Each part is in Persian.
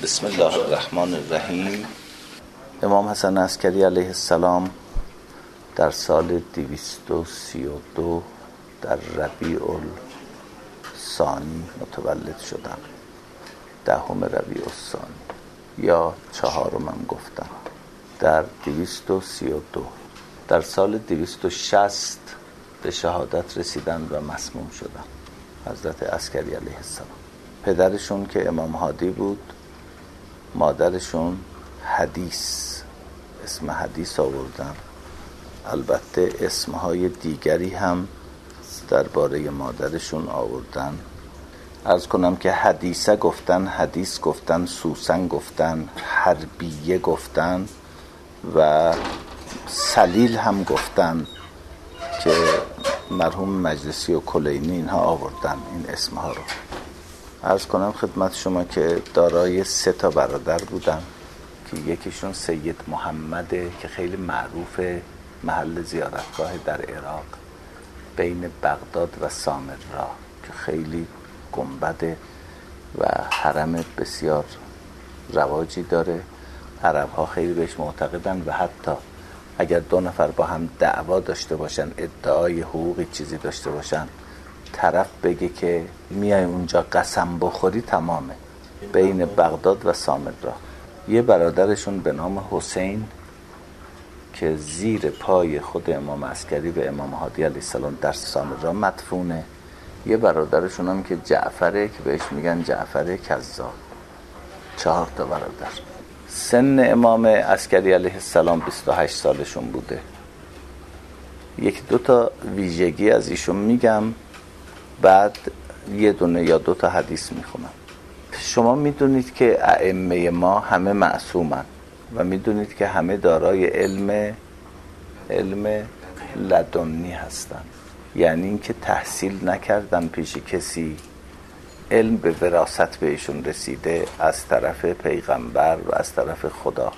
بسم الله الرحمن الرحیم. امام حسن عسکری علیه السلام در سال 232 در ربیع الثانی متولد شدند. 10 ربیع الثانی یا 4 گفتم. در 232 در سال 260 به شهادت رسیدند و مسموم شدند. حضرت عسکری علیه السلام. پدرشون که امام هادی بود، مادرشون حدیث، اسم حدیث آوردن. البته اسمهای دیگری هم درباره مادرشون آوردن. عرض کنم که حدیثه گفتن، حدیث گفتن، سوسن گفتن، حربیه گفتن و سلیل هم گفتن که مرحوم مجلسی و کلینی اینها آوردن این اسمها رو. عرض کنم خدمت شما که دارای 3 برادر بودن که یکیشون سید محمده که خیلی معروفه، محل زیارتگاه در عراق بین بغداد و سامرا که خیلی گنبده و حرم بسیار رواجی داره. عرب‌ها خیلی بهش معتقدن و حتی اگر 2 نفر با هم دعوا داشته باشن، ادعای حقوقی چیزی داشته باشن، طرف بگه که میای اونجا قسم بخوری تمامه. بین بغداد و سامرا. یه برادرشون به نام حسین که زیر پای خود امام عسکری و امام هادی علیه السلام در سامرا مدفونه. یه برادرشون هم که جعفره که بهش میگن جعفر کذاب. 4 برادر. سن امام عسکری علیه السلام 28 سالشون بوده. 1-2 ویژگی از ایشون میگم، بعد 1 یا 2 حدیث میخونم. شما میدونید که ائمه ما همه معصومن و میدونید که همه دارای علم لدنی هستن، یعنی اینکه تحصیل نکردن پیش کسی، علم به وراثت بهشون رسیده از طرف پیغمبر و از طرف خدا.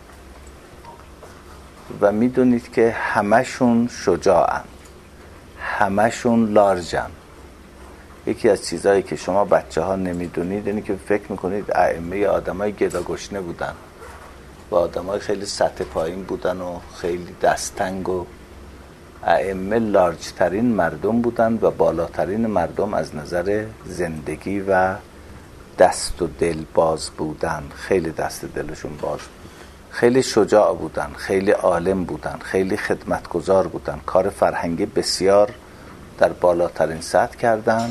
و میدونید که همشون شجاعن، همشون لارجن. یکی از چیزهایی که شما بچه ها نمیدونید اینه که فکر میکنید ائمه آدمای گداگشنه بودن و آدمای خیلی سطح پایین بودن و خیلی دستنگ، و ائمه لارج ترین مردم بودن و بالاترین مردم از نظر زندگی و دست و دل باز بودن. خیلی دست دلشون باز بود، خیلی شجاع بودن، خیلی عالم بودن، خیلی خدمتگزار بودن، کار فرهنگی بسیار در بالاترین سطح کردن.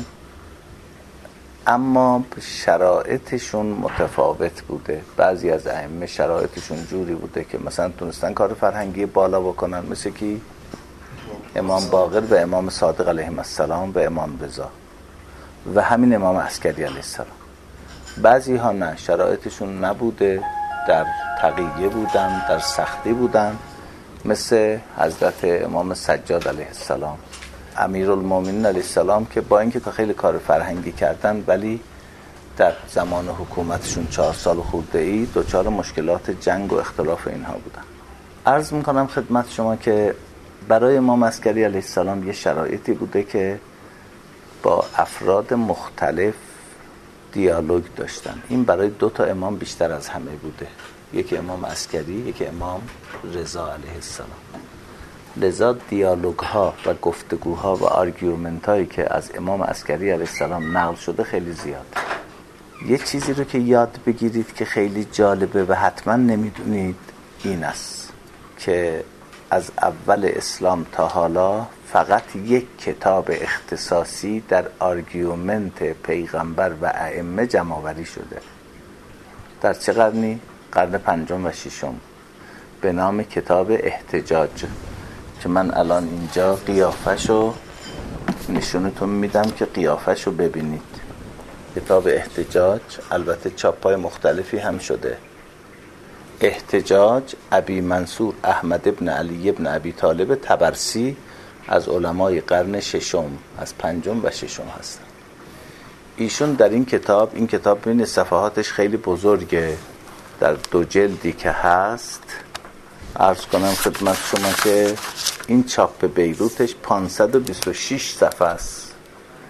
اما شرایطشون متفاوت بوده. بعضی از ائمه شرایطشون جوری بوده که مثلا تونستن کار فرهنگی بالا بکنن، مثل کی؟ امام باقر و امام صادق علیهم السلام و امام رضا و همین امام عسکری علیه السلام. بعضی ها نه، شرایطشون نبوده، در تقیه بودن، در سختی بودن، مثل حضرت امام سجاد علیه السلام، امیرالمومنین علیه السلام که با اینکه خیلی کار فرهنگی کردن ولی در زمان حکومتشون 4 سال خورده‌ای دچار مشکلات جنگ و اختلاف اینها بودن. عرض میکنم خدمت شما که برای امام عسکری علیه السلام یه شرایطی بوده که با افراد مختلف دیالوگ داشتن. این برای 2 امام بیشتر از همه بوده، یکی امام عسکری، یکی امام رضا علیه السلام. لذا دیالوگ ها و گفتگوها و آرگومنت هایی که از امام عسکری علیه السلام نقل شده خیلی زیاده. یه چیزی رو که یاد بگیرید که خیلی جالبه و حتما نمیدونید این است که از اول اسلام تا حالا فقط 1 کتاب اختصاصی در آرگومنت پیغمبر و ائمه جمع آوری شده. در چه قرنی؟ قرن 5 و 6 به نام کتاب احتجاج که من الان اینجا قیافه‌شو نشونتون میدم که قیافه‌شو ببینید. کتاب احتجاج البته چاپ‌های مختلفی هم شده. احتجاج ابی منصور احمد ابن علی ابن ابی طالب طبرسی از علمای قرن 6 از 5 و 6 هستن. ایشون در این کتاب ببینید صفحاتش خیلی بزرگه، در 2 جلدی که هست. عرض کنم خدمت شما که این چاپ بیروتش 526 صفحه است.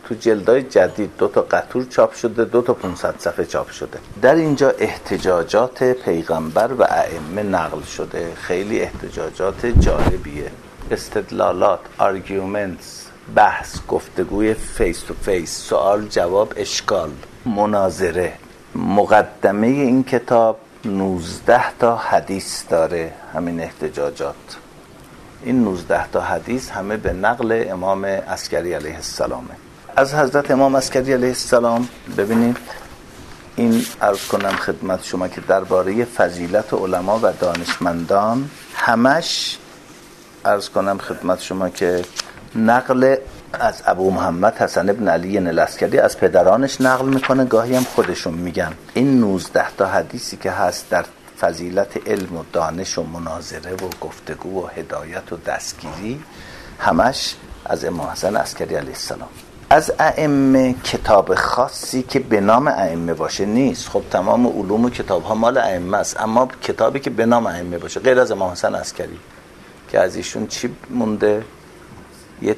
تو جلدای جدید 2 تا قطور چاپ شده، 2 تا 500 صفحه چاپ شده. در اینجا احتجاجات پیغمبر و ائمه نقل شده. خیلی احتجاجات جالبیه، استدلالات، آرگومنتس، بحث، گفتگوی فیس تو فیس، سوال جواب، اشکال، مناظره. مقدمه این کتاب 19 تا حدیث داره. همین احتجاجات، این 19 تا حدیث همه به نقل امام عسکری علیه السلامه. از حضرت امام عسکری علیه السلام ببینید، این عرض کنم خدمت شما که درباره فضیلت علما و دانشمندان همش عرض کنم خدمت شما که نقل از ابو محمد حسن ابن علی العسکری از پدرانش نقل میکنه، گاهی هم خودشون میگن. این 19 تا حدیثی که هست در فضیلت علم و دانش و مناظره و گفتگو و هدایت و دستگیری همش از امام حسن عسکری علیه السلام. از ائمه کتاب خاصی که به نام ائمه باشه نیست. خب تمام علوم و کتاب ها مال ائمه است، اما کتابی که به نام ائمه باشه غیر از امام حسن عسکری که از ایشون چی مونده؟ یه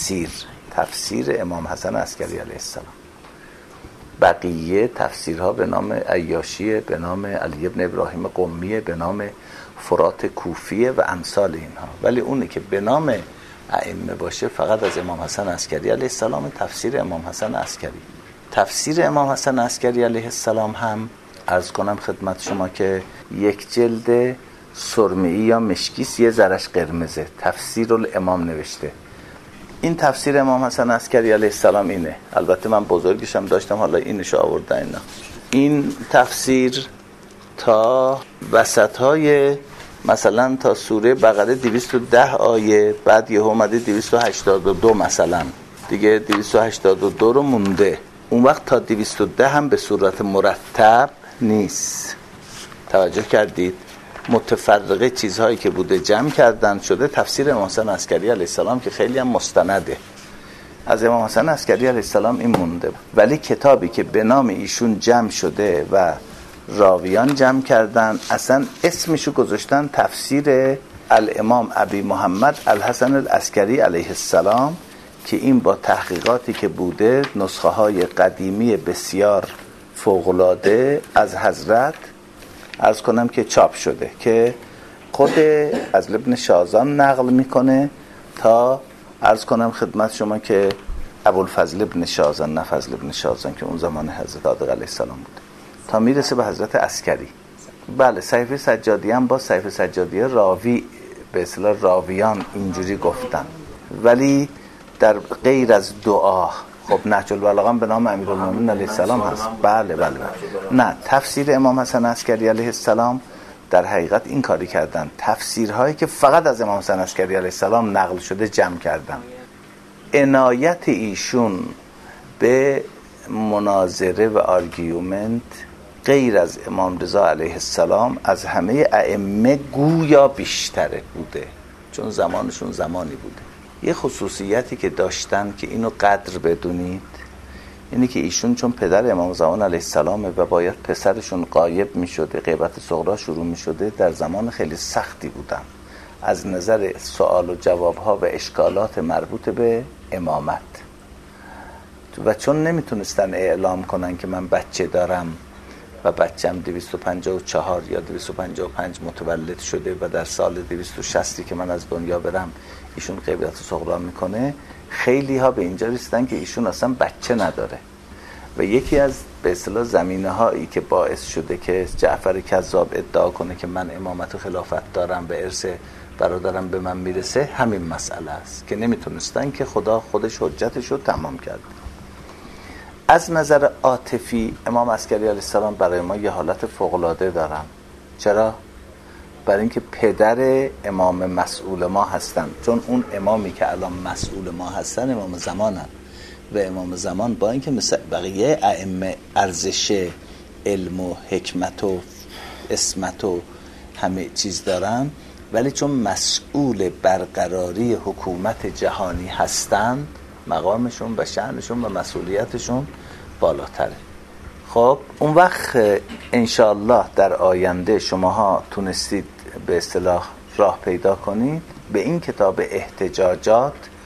تفسیر امام حسن عسکری علیه السلام. بقیه تفسیرها به نام عیاشیه، به نام علی ابن ابراهیم قمیه، به نام فرات کوفیه و امثال اینها. ولی اونی که به نام ائمه باشه فقط از امام حسن عسکری علیه السلام، تفسیر امام حسن عسکری. تفسیر امام حسن عسکری علیه السلام هم عرض کنم خدمت شما که یک جلد سرمه‌ای یا مشکیست، یه ذرش قرمزه، تفسیر الامام نوشته. این تفسیر امام حسن عسکری علیه السلام اینه. البته من بزرگشم داشتم، حالا اینشو آوردن اینا. این تفسیر تا وسطهای مثلا تا سوره بقره 210 آیه، بعد یه اومده 282 مثلا دیگه 282 رو مونده. اون وقت تا 210 هم به صورت مرتب نیست. توجه کردید؟ متفرقه چیزهایی که بوده جمع کردن شده تفسیر امام حسن عسکری علیه السلام که خیلی هم مستنده. از امام حسن عسکری علیه السلام این مونده، ولی کتابی که به نام ایشون جمع شده و راویان جمع کردن اصلا اسمشو گذاشتن تفسیر الامام ابی محمد الحسن العسکری علیه السلام، که این با تحقیقاتی که بوده نسخه های قدیمی بسیار فوق‌العاده از حضرت عرض کنم که چاپ شده، که خود از ابن شازان نقل میکنه تا عرض کنم خدمت شما که ابوالفضل ابن شازان، نه فضل ابن شازان که اون زمان حضرت صادق علیه السلام بود، تا میرسه به حضرت عسکری. بله صحیفه سجادی هم با صحیفه سجادی راوی به اصطلاح راویان اینجوری گفتن، ولی در غیر از دعا خب نهج البلاغه به نام امیرالمومنین علیه السلام هست. بله. نه، تفسیر امام حسن عسکری علیه السلام در حقیقت این کاری کردن، تفسیرهایی که فقط از امام حسن عسکری علیه السلام نقل شده جمع کردن. عنایت ایشون به مناظره و آرگیومنت غیر از امام رضا علیه السلام از همه ائمه گویا بیشتره بوده، چون زمانشون زمانی بوده. یه خصوصیتی که داشتن که اینو قدر بدونید اینه که ایشون چون پدر امام زمان علیه السلامه و باید پسرشون غایب می شده، غیبت صغرا شروع می شده، در زمان خیلی سختی بودن از نظر سوال و جوابها و اشکالات مربوط به امامت، و چون نمیتونستن اعلام کنن که من بچه دارم و بچم 254 یا 255 متولد شده و در سال 260 که من از دنیا برم ایشون غیبت صغرا میکنه، خیلی ها به اینجا رسیدن که ایشون اصلا بچه نداره. و یکی از به اصطلاح زمینه هایی که باعث شده که جعفر کذاب ادعا کنه که من امامت و خلافت دارم و ارث برادرم به من میرسه همین مسئله است که نمیتونستن که خدا خودش حجتش رو تمام کرد. از نظر عاطفی امام عسکری علیه السلام برای ما یه حالت فوق‌العاده دارن. چرا؟ برای اینکه پدر امام مسئول ما هستن، چون اون امامی که الان مسئول ما هستن امام زمانن و امام زمان با اینکه مثل بقیه ائمه ارزش علم و حکمت و اسمت و همه چیز دارن، ولی چون مسئول برقراری حکومت جهانی هستن مقامشون و شأنشون و مسئولیتشون بالاتره. خب اون وقت انشاءالله در آینده شماها تونستید به اصطلاح راه پیدا کنید به این کتاب احتجاجات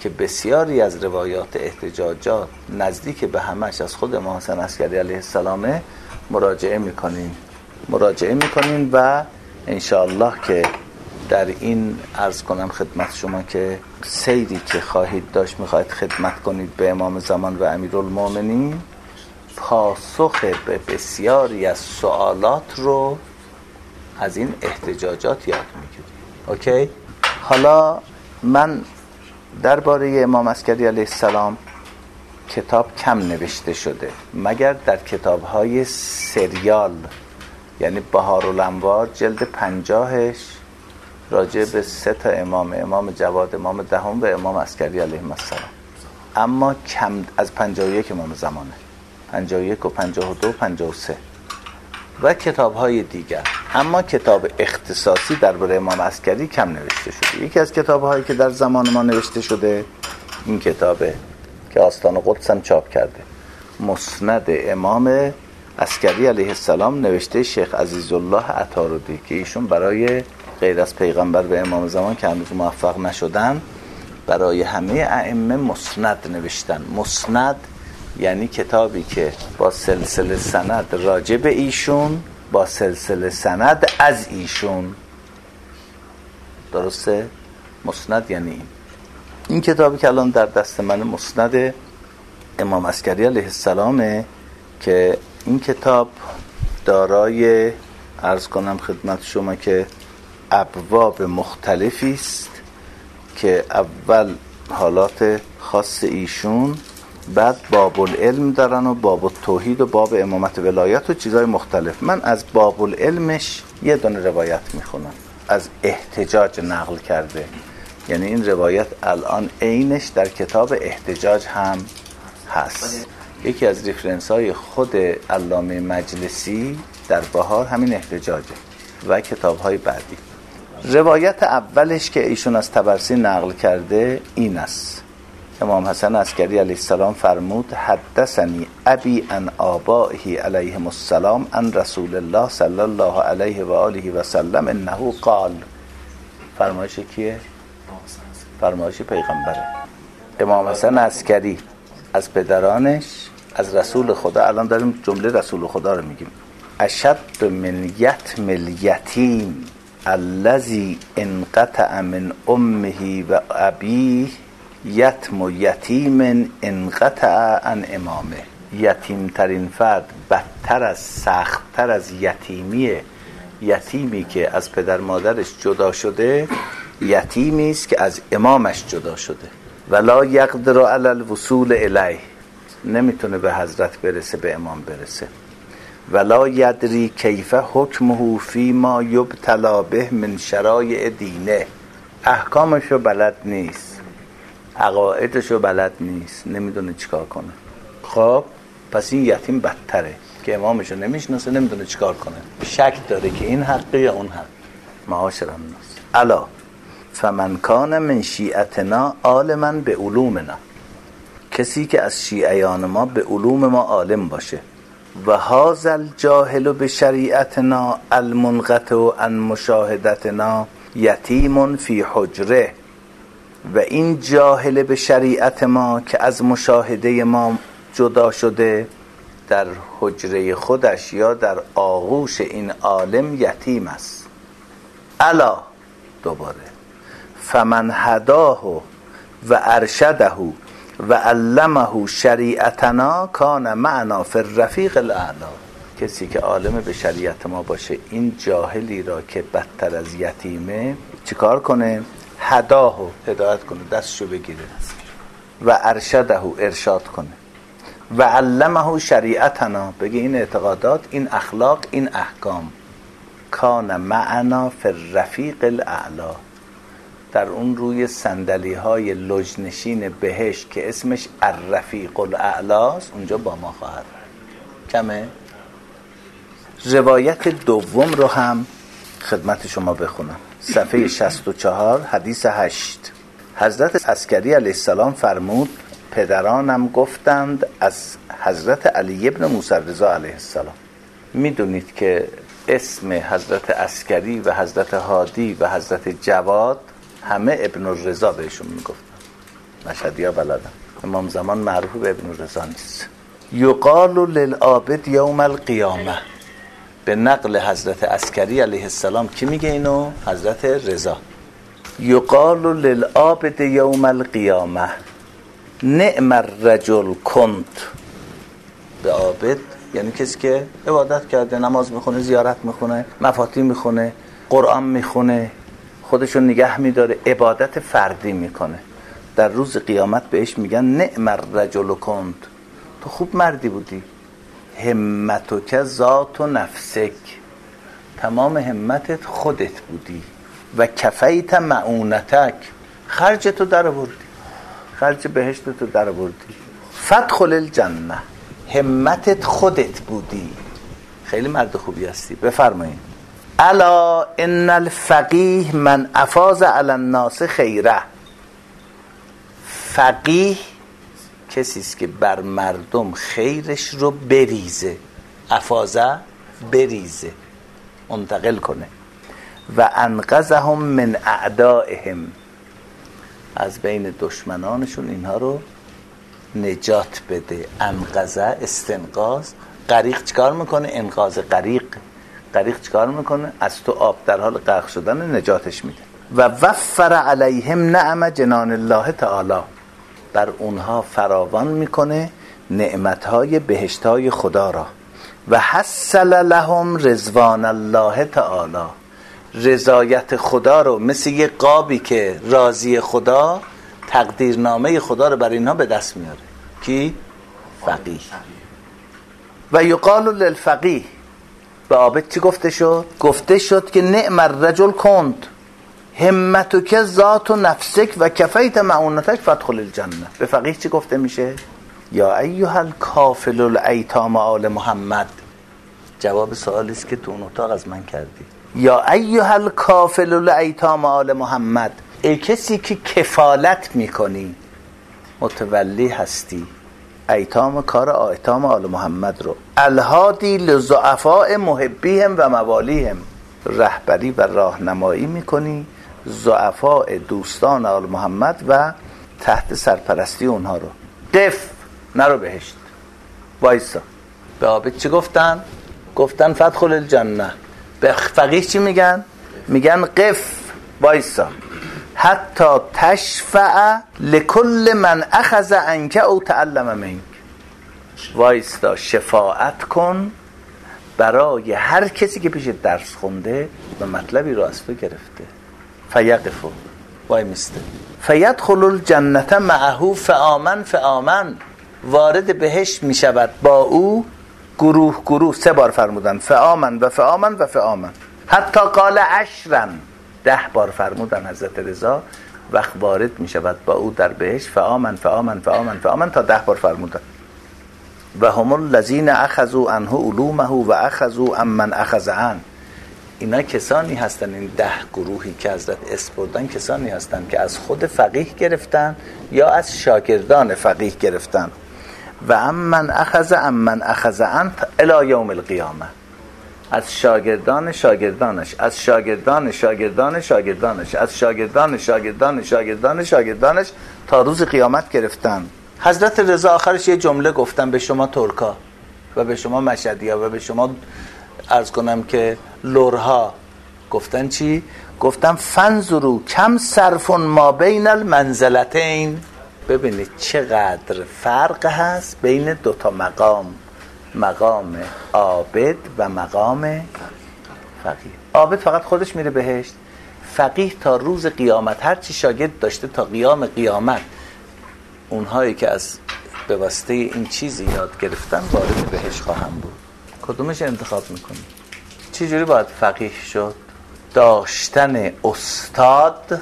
که بسیاری از روایات احتجاجات نزدیک به همش از خود امام حسن عسکری علیه السلام مراجعه میکنین و انشاءالله که در این عرض کنم خدمت شما که سیری که خواهید داشت میخواهید خدمت کنید به امام زمان و امیرالمومنین، پاسخ به بسیاری از سوالات رو از این احتجاجات یاد میگیرید. اوکی؟ حالا من درباره امام عسکری علیه السلام کتاب کم نوشته شده مگر در کتاب‌های سریال، یعنی بهارالانوار جلد 50ش راجع به 3 تا امام جواد، امام دهم و امام عسکری علیهم السلام، اما کم از 51 امام زمانه، 51 و 52 و 53 و کتاب‌های دیگر. اما کتاب اختصاصی درباره امام عسکری کم نوشته شده. یکی از کتاب‌هایی که در زمان ما نوشته شده این کتابه که آستان قدس هم چاپ کرده، مسند امام عسکری علیه السلام، نوشته شیخ عزیزالله عطاردی که ایشون برای غیر از پیغمبر و امام زمان که هنوز موفق نشدن برای همه ائمه مسند نوشتن. مسند یعنی کتابی که با سلسله سند راجع به ایشون، با سلسله سند از ایشون. درسته؟ مسند یعنی این کتابی که الان در دست من مسند امام عسکری علیه السلامه که این کتاب دارای عرض کنم خدمت شما که ابواب مختلفی است که اول حالات خاص ایشون، بعد باب العلم دارن و باب التوحید و باب امامت ولایت و چیزهای مختلف. من از باب العلمش یه دونه روایت میخونم، از احتجاج نقل کرده، یعنی این روایت الان عینش در کتاب احتجاج هم هست. یکی از ریفرنس های خود علامه مجلسی در بهار همین احتجاجه و کتاب های بعدی. روایت اولش که ایشون از طبرسی نقل کرده این است: امام حسن عسکری علیه السلام فرمود حدثنی ابی عن آبائه علیهم السلام عن رسول الله صلی الله علیه و آله و سلم انه قال. فرمایش کیه؟ فرمایش پیغمبره. امام حسن عسکری از پدرانش از رسول خدا، الان داریم جمله رسول خدا رو میگیم، اشد من یتم الیتیم الذی انقطع من امه و ابیه یتم یتیم انقطع عن امامه. یتیم ترین فرد بدتر از سختتر از یتیمی که از پدر مادرش جدا شده، یتیمی است که از امامش جدا شده. ولا یقدر علی الوصول الیه، نمیتونه به حضرت برسه، به امام برسه. ولا یدری کیف حکمه فی ما یبتلا به من شرایع دینه، احکامشو بلد نیست، عقایدشو بلد نیست، نمیدونه چیکار کنه. خب پس این یتیم بدتره که امامشو نمیشناسه، نمیدونه چیکار کنه، شک داره که این حقه یا اون حق. معاشر الناس الا فمن کان من شیعتنا عالما به علومنا، کسی که از شیعیان ما به علوم ما عالم باشه، و هذا الجاهل به شریعتنا المنقطع عن مشاهدتنا یتیم فی حجره، و این جاهل به شریعت ما که از مشاهده ما جدا شده در حجره خودش یا در آغوش این عالم یتیم است. الا دوباره فمن هداه و ارشده و علمه شریعتنا کان معنا فی الرفیق الاعلی، کسی که عالم به شریعت ما باشه این جاهلی را که بدتر از یتیمه چیکار کنه؟ هداه، هدایت کنه، دستشو بگیره، و ارشده، ارشاد کنه، و علمه شریعتنا، بگه این اعتقادات، این اخلاق، این احکام، کان معنا فی الرفیق الاعلی، در اون روی صندلی های لجنشین بهشت که اسمش الرفیق الاعلاست، اونجا با ما خواهد. کمه؟ روایت دوم رو هم خدمت شما بخونم، صفحه 64 حدیث 8. حضرت عسکری علیه السلام فرمود پدرانم گفتند از حضرت علی ابن موسی رضا علیه السلام. میدونید که اسم حضرت عسکری و حضرت هادی و حضرت جواد همه ابن الرضا بهشون میگفتن. مشهدی ها بلدن. امام زمان معروف به ابن رضا نیست. یقال للعابد یوم القیامه، به نقل حضرت عسکری علیه السلام. کی میگه اینو؟ حضرت رضا. یقال للعابد یوم القیامه نعم الرجل کنت. به عابد یعنی کسی که عبادت کرده، نماز میخونه، زیارت میخونه، مفاتی میخونه، قرآن میخونه، خودشو نگه میداره، عبادت فردی میکنه، در روز قیامت بهش میگن نعم الرجل کنت، تو خوب مردی بودی، همتک ذات و نفسک، تمام همتت خودت بودی، و کفیت معونتک، خرج تو در آوردی، خرج بهشت تو در آوردی، فادخل الجنه، همتت خودت بودی، خیلی مرد خوبی هستی. بفرمایید الا ان الفقیه من افاض علی الناس خیره. فقیه کسی است که بر مردم خیرش رو بریزه، افاضه بریزه، منتقل کنه. و انقذهم من اعدائهم، از بین دشمنانشون اینها رو نجات بده. انقذه استنقاذ. غریق چیکار میکنه؟ انقاذ غریق. غریق چیکار میکنه؟ از تو آب در حال غرق شدن نجاتش میده. و وفر علیهم نعم جنان الله تعالی، بر اونها فراوان میکنه نعمتهای بهشتهای خدا را. و حصل لهم رضوان الله تعالی، رضایت خدا رو مثل یه قابی که راضی خدا، تقدیرنامه خدا رو برای اینها به دست میاره. کی؟ فقیه. و یقال للفقیه، به عابد چی گفته شد؟ گفته شد که نعم الرجل کنت همتک ذات و نفسک و کفیت معونتک فادخل الجنه. به فقیه چی گفته میشه؟ یا ایها الکافل الایتام آل محمد. جواب سوالی است که تو اون اتاق از من کردی. یا ایها الکافل الایتام آل محمد، ای کسی که کفالت میکنی، متولی هستی ایتام کار ایتام آل محمد رو، الهادی لضعفاء محبیهم و موالیهم، رهبری و راهنمایی میکنی ضعفاء دوستان آل محمد و تحت سرپرستی اونها رو. قف، نرو بهشت، وایسا. به عابد چی گفتن؟ گفتن فادخل الجنه. به فقیه چی میگن؟ میگن قف، وایسا، حتی تشفع لکل من اخذ عنک او تعلم منک، وایستا شفاعت کن برای هر کسی که پیش درس خونده و مطلبی رو از تو گرفته. فیقفو، وای میسته. فیدخل الجنه معه فآمن، وارد بهشت میشود با او گروه گروه. 3 بار فرمودن فآمن و فآمن و فآمن، حتی قال 10، 10 بار فرمودن حضرت رضا وقت وارد میشود با او در بهشت. فآمن فآمن فآمن فآمن، تا 10 بار فرمودن. و هم الذین اخذوا عنه علومه و اخذوا عمن اخذ عنه. اینا کسانی هستن، این 10 گروهی که حضرت اسپردن، کسانی هستن که از خود فقیه گرفتن یا از شاگردان فقیه گرفتن. و عمن اخذ عنه الی یوم القیامه، از شاگردان شاگردانش، از شاگردان شاگردان شاگردانش، از شاگردان شاگردان شاگردان شاگردانش تا روز قیامت گرفتن. حضرت رضا آخرش یه جمله گفتن به شما ترکا و به شما مشهدیا و به شما عرض کنم که لورها. گفتن چی؟ گفتن فنظروا کم صرف ما بین المنزلتین. ببینید چقدر فرق هست بین 2 تا مقام، مقام عابد و مقام فقیه. عابد فقط خودش میره بهشت، فقیه تا روز قیامت هر چی شاگرد داشته تا قیام قیامت، اونهایی که از به واسطه این چیزی یاد گرفتن وارد بهشت خواهم بود. کدومش انتخاب میکنی؟ چی جوری باید فقیه شد؟ داشتن استاد،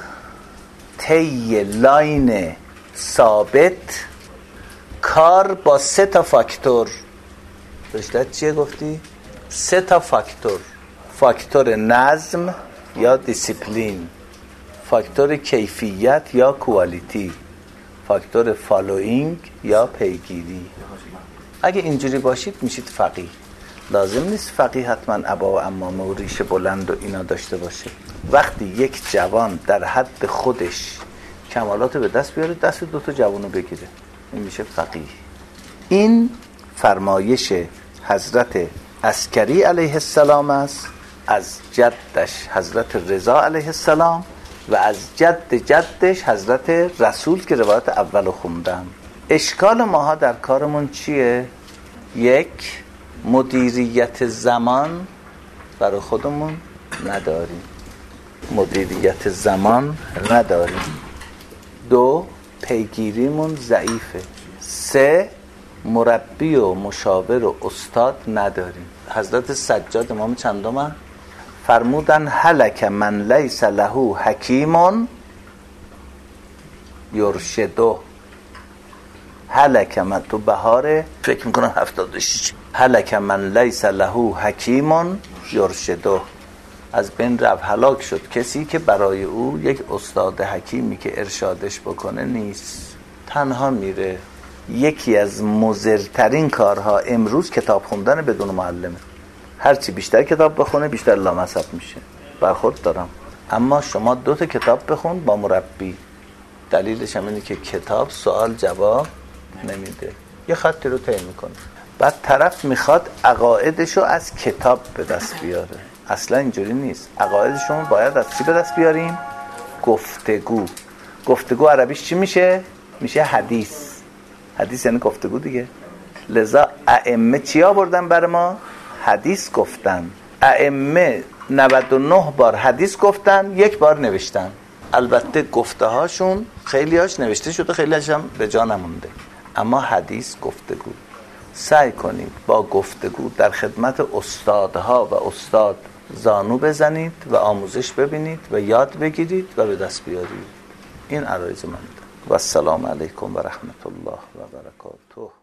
طی لاین ثابت، کار با 3 تا فاکتور. رشتت چیه گفتی؟ 3 تا فاکتور. فاکتور نظم یا دیسیپلین، فاکتور کیفیت یا کوالیتی، فاکتور فالوینگ یا پیگیری. اگه اینجوری باشید میشید فقیه. لازم نیست فقیه حتما عبا و عمامه و ریش بلند و اینا داشته باشه. وقتی یک جوان در حد خودش کمالات به دست بیاره، دست دو تا جوانو بگیره، این میشه فقیه. این فرمایش حضرت عسکری علیه السلام است، از جدش حضرت رضا علیه السلام و از جد جدش حضرت رسول که روایت اول خوندم. اشکال ماها در کارمون چیه؟ یک، مدیریت زمان برای خودمون نداریم، مدیریت زمان نداریم. دو، پیگیریمون ضعیفه. سه، مربی و مشاور و استاد نداریم. حضرت سجاد امام چندم فرمودن هلک من لیس له حکیم یرشده. هلک من، تو بهاره فکر میکنم 76، هلک من لیس له حکیم یرشده، از بین رفت، هلاک شد کسی که برای او یک استاد حکیمی که ارشادش بکنه نیست، تنها میره. یکی از مضرترین کارها امروز کتاب خوندن بدون معلمه. هرچی بیشتر کتاب بخونه بیشتر لامصب میشه، برخورد دارم. اما شما 2 تا کتاب بخون با مربی، دلیلش هم اینه که کتاب سوال جواب نمیده، یه خطی رو طی میکنه. بعد طرف میخواد عقایدشو از کتاب به دست بیاره، اصلا اینجوری نیست. عقایدشون باید از چی به دست بیاریم؟ گفتگو. گفتگو عربیش چی میشه؟ میشه حدیث. حدیث یعنی گفتگو دیگه. لذا ائمه چی آوردن بر ما؟ حدیث گفتن. ائمه 99 بار حدیث گفتن، 1 بار نوشتن. البته گفته هاشون خیلی هاش نوشته شده، خیلی هاش هم به جا نمونده، اما حدیث گفتگو. سعی کنید با گفتگو در خدمت استادها و استاد زانو بزنید و آموزش ببینید و یاد بگیرید و به دست بیارید. این عرایض من. و السلام علیکم و رحمت الله و برکاته.